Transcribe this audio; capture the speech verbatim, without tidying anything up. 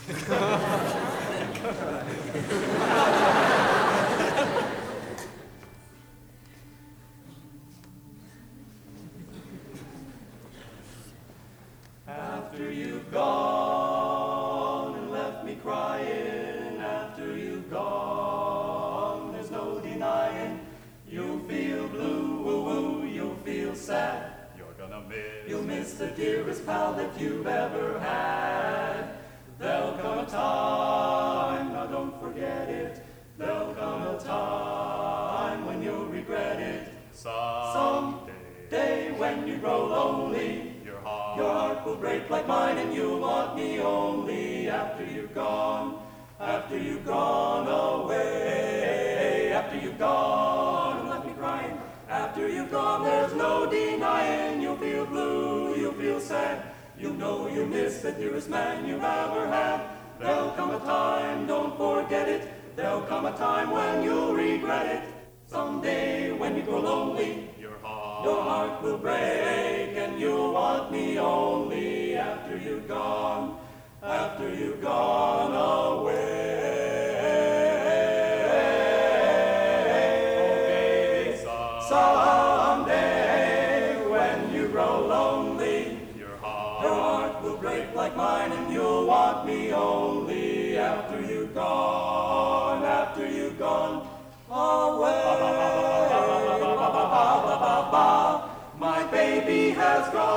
After you've gone and left me crying, after you've gone, there's no denying, you'll feel blue, woo-woo, you'll feel sad. You're gonna miss, you'll miss the dearest pal that you've ever had. There'll come a time, now don't forget it, there'll come a time when you'll regret it. Someday, Someday when you grow lonely, your heart, your heart will break like mine, and you'll want me only after you've gone, after you've gone away, after you've gone and left me crying. After you've gone, there's no denying, you'll feel blue, you'll feel sad. You know you miss the dearest man you've ever had. There'll come a time, don't forget it, there'll come a time when you'll regret it. Someday when you grow lonely, your heart, your heart will break, and you'll want me only after you've gone, after you've gone away. Someday when you grow lonely, your heart, your heart will break like mine, and you'll want me only after you've gone, after you've gone away. My baby has gone.